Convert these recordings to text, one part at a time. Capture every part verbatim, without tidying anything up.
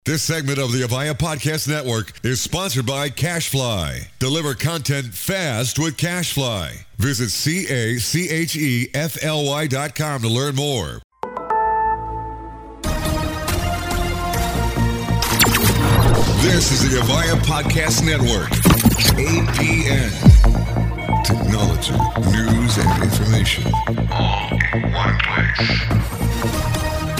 This segment of the Avaya Podcast Network is sponsored by CacheFly. Deliver content fast with CacheFly. Visit C A C H E F L Y dot com to learn more. This is the Avaya Podcast Network. A P N. Technology, news, and information. All in one place.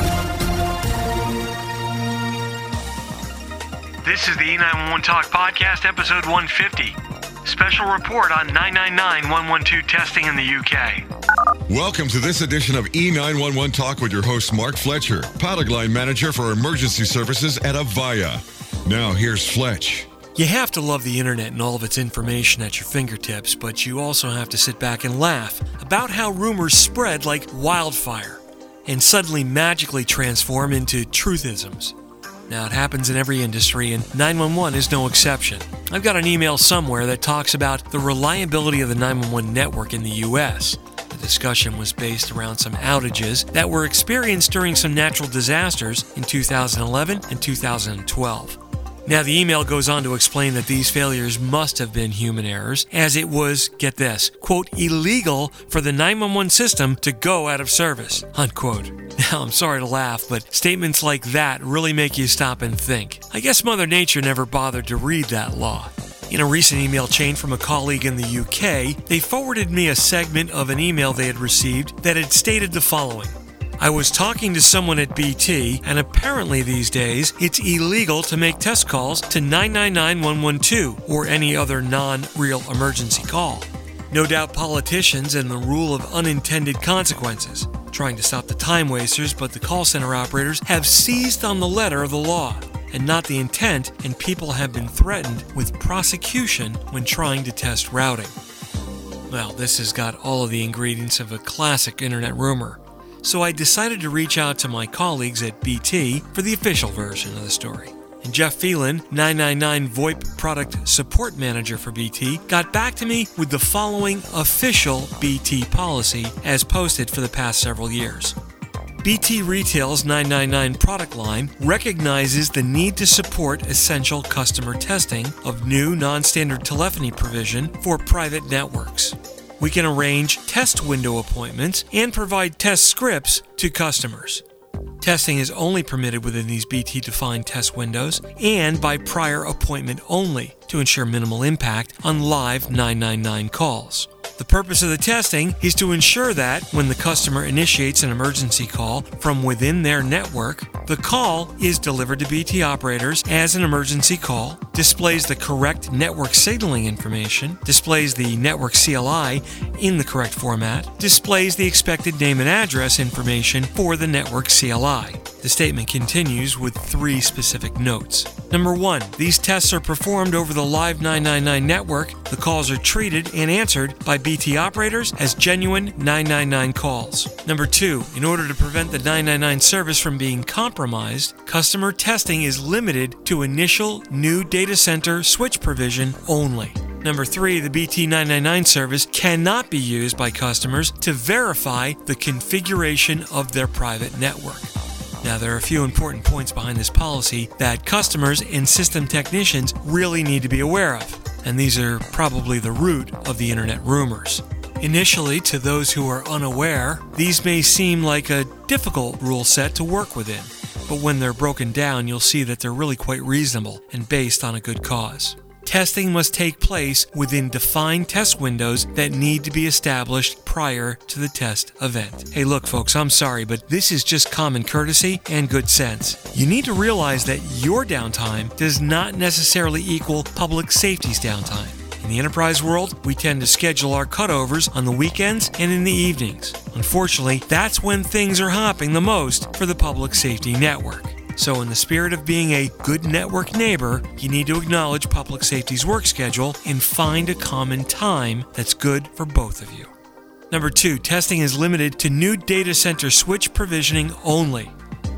This is the E nine one one Talk Podcast, episode one fifty. Special report on nine nine nine one one two testing in the U K. Welcome to this edition of E nine one one Talk with your host, Mark Fletcher, product line manager for emergency services at Avaya. Now, here's Fletch. You have to love the internet and all of its information at your fingertips, but you also have to sit back and laugh about how rumors spread like wildfire and suddenly magically transform into truthisms. Now, it happens in every industry, and nine one one is no exception. I've got an email somewhere that talks about the reliability of the nine one one network in the U S. The discussion was based around some outages that were experienced during some natural disasters in two thousand eleven and two thousand twelve. Now, the email goes on to explain that these failures must have been human errors, as it was, get this, quote, illegal for the nine one one system to go out of service, unquote. Now, I'm sorry to laugh, but statements like that really make you stop and think. I guess Mother Nature never bothered to read that law. In a recent email chain from a colleague in the U K, they forwarded me a segment of an email they had received that had stated the following. I was talking to someone at B T, and apparently these days, it's illegal to make test calls to nine nine nine one one two or any other non-real emergency call. No doubt politicians and the rule of unintended consequences, trying to stop the time wasters, but the call center operators have seized on the letter of the law and not the intent, and people have been threatened with prosecution when trying to test routing. Well, this has got all of the ingredients of a classic internet rumor. So I decided to reach out to my colleagues at B T for the official version of the story. And Jeff Phelan, nine nine nine VoIP Product Support Manager for B T, got back to me with the following official B T policy as posted for the past several years. B T Retail's nine nine nine product line recognizes the need to support essential customer testing of new non-standard telephony provision for private networks. We can arrange test window appointments and provide test scripts to customers. Testing is only permitted within these B T-defined test windows and by prior appointment only to ensure minimal impact on live nine nine nine calls. The purpose of the testing is to ensure that when the customer initiates an emergency call from within their network, the call is delivered to B T operators as an emergency call, displays the correct network signaling information, displays the network C L I in the correct format, displays the expected name and address information for the network C L I. The statement continues with three specific notes. Number one, these tests are performed over the live nine nine nine network. The calls are treated and answered by B T operators as genuine nine nine nine calls. Number two, in order to prevent the nine nine nine service from being compromised, customer testing is limited to initial new data center switch provision only. Number three, the B T nine nine nine service cannot be used by customers to verify the configuration of their private network. Now, there are a few important points behind this policy that customers and system technicians really need to be aware of, and these are probably the root of the internet rumors. Initially, to those who are unaware, these may seem like a difficult rule set to work within, but when they're broken down, you'll see that they're really quite reasonable and based on a good cause. Testing must take place within defined test windows that need to be established prior to the test event. Hey, look, folks, I'm sorry, but this is just common courtesy and good sense. You need to realize that your downtime does not necessarily equal public safety's downtime. In the enterprise world, we tend to schedule our cutovers on the weekends and in the evenings. Unfortunately, that's when things are hopping the most for the public safety network. So in the spirit of being a good network neighbor, you need to acknowledge public safety's work schedule and find a common time that's good for both of you. Number two, testing is limited to new data center switch provisioning only.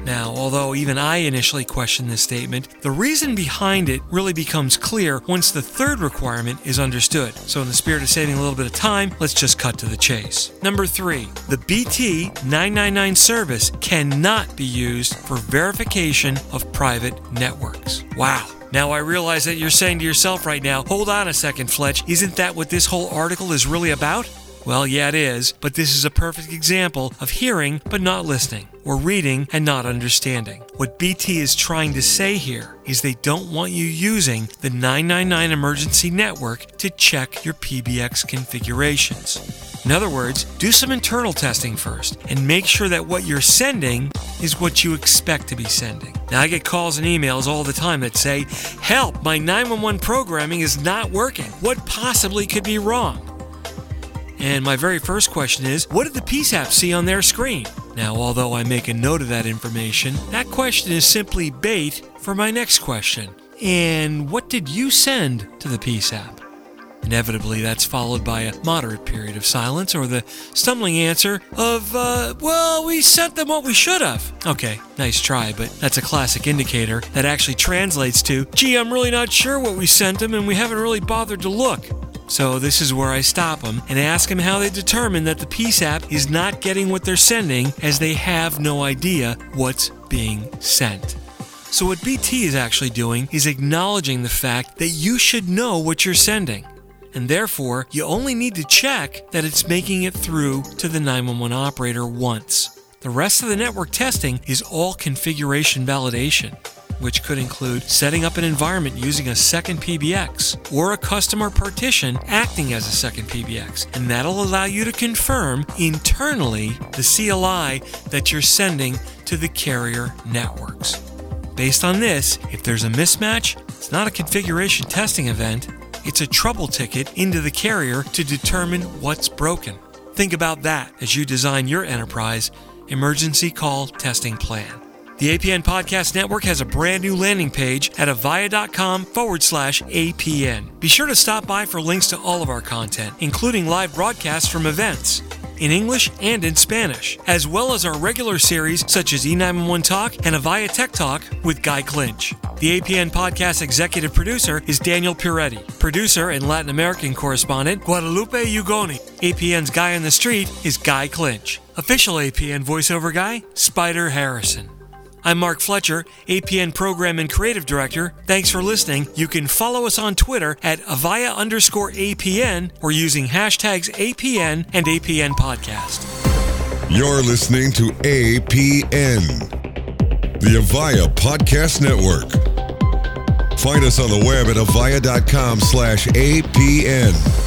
Now, although even I initially questioned this statement, the reason behind it really becomes clear once the third requirement is understood. So in the spirit of saving a little bit of time, let's just cut to the chase. Number three, the B T nine ninety-nine service cannot be used for verification of private networks. Wow. Now I realize that you're saying to yourself right now, hold on a second, Fletch, isn't that what this whole article is really about? Well, yeah, it is, but this is a perfect example of hearing but not listening, or reading and not understanding. What B T is trying to say here is they don't want you using the nine ninety-nine emergency network to check your P B X configurations. In other words, do some internal testing first and make sure that what you're sending is what you expect to be sending. Now, I get calls and emails all the time that say, "Help, my nine one one programming is not working. What possibly could be wrong?" And my very first question is, what did the P S A P see on their screen? Now, although I make a note of that information, that question is simply bait for my next question. And what did you send to the P S A P? Inevitably, that's followed by a moderate period of silence or the stumbling answer of, uh, well, we sent them what we should have. Okay, nice try, but that's a classic indicator that actually translates to, gee, I'm really not sure what we sent them and we haven't really bothered to look. So this is where I stop them and ask them how they determine that the P S A P is not getting what they're sending, as they have no idea what's being sent. So what B T is actually doing is acknowledging the fact that you should know what you're sending, and therefore you only need to check that it's making it through to the nine one one operator once. The rest of the network testing is all configuration validation, which could include setting up an environment using a second P B X or a customer partition acting as a second P B X, and that'll allow you to confirm internally the C L I that you're sending to the carrier networks. Based on this, if there's a mismatch, it's not a configuration testing event, it's a trouble ticket into the carrier to determine what's broken. Think about that as you design your enterprise emergency call testing plan. The A P N Podcast Network has a brand new landing page at avaya.com forward slash APN. Be sure to stop by for links to all of our content, including live broadcasts from events in English and in Spanish, as well as our regular series such as E nine one one Talk and Avaya Tech Talk with Guy Clinch. The A P N Podcast executive producer is Daniel Piretti. Producer and Latin American correspondent, Guadalupe Ugoni. A P N's guy on the street is Guy Clinch. Official A P N voiceover guy, Spider Harrison. I'm Mark Fletcher, A P N Program and Creative Director. Thanks for listening. You can follow us on Twitter at Avaya underscore APN or using hashtags A P N and A P N Podcast. You're listening to A P N, the Avaya Podcast Network. Find us on the web at avaya.com slash APN.